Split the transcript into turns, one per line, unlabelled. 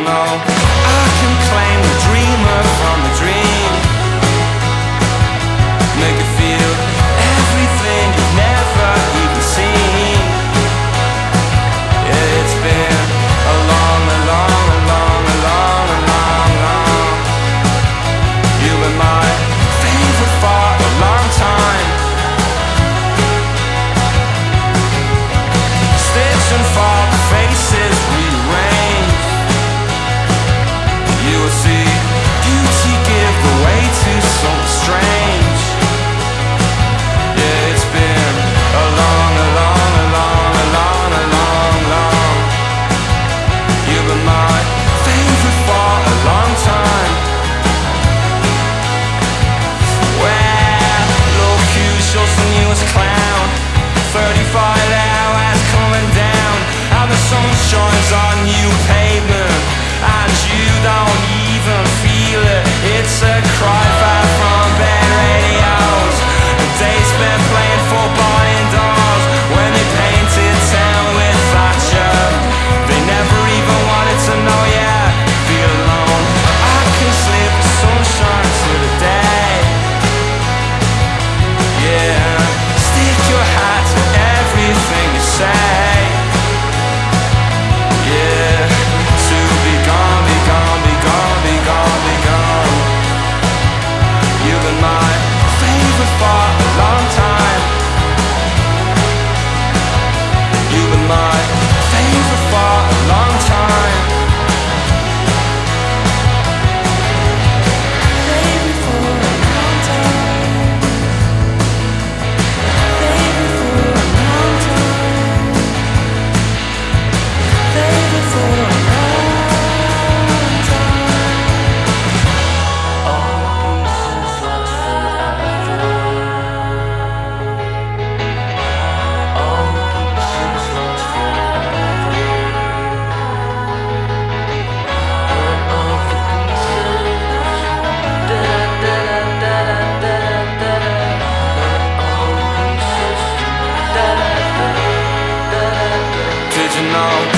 know I can claim the dreamer from the dream? Make it feel everything you've never even seen. Yeah, it's been a long, a long, a long, a long, a long, long. You've been my favorite for a long time. Stitch and fall, faces rearranged. You will see beauty give the way to something strange. Yeah, it's been a long, a long, a long, a long, a long, long. You've been my favorite for a long time. Well, look who shows the newest clown. 35 hours coming down, and the sun shines on new pavement, and you don't even feel it. It's a cry far from bed radios. The day spent playing football indoors, when they painted town with Thatcher. They never even wanted to know ya. Feel alone, I can slip the sunshine to the day. Yeah, stick your hat to everything you say. Yeah, to be gone, be gone, be gone, be gone, be gone. You've been my favorite for a long time. You've been my favorite for a long time. Favorite for a long time. Favorite for a long time. Favorite for a long time. Did you know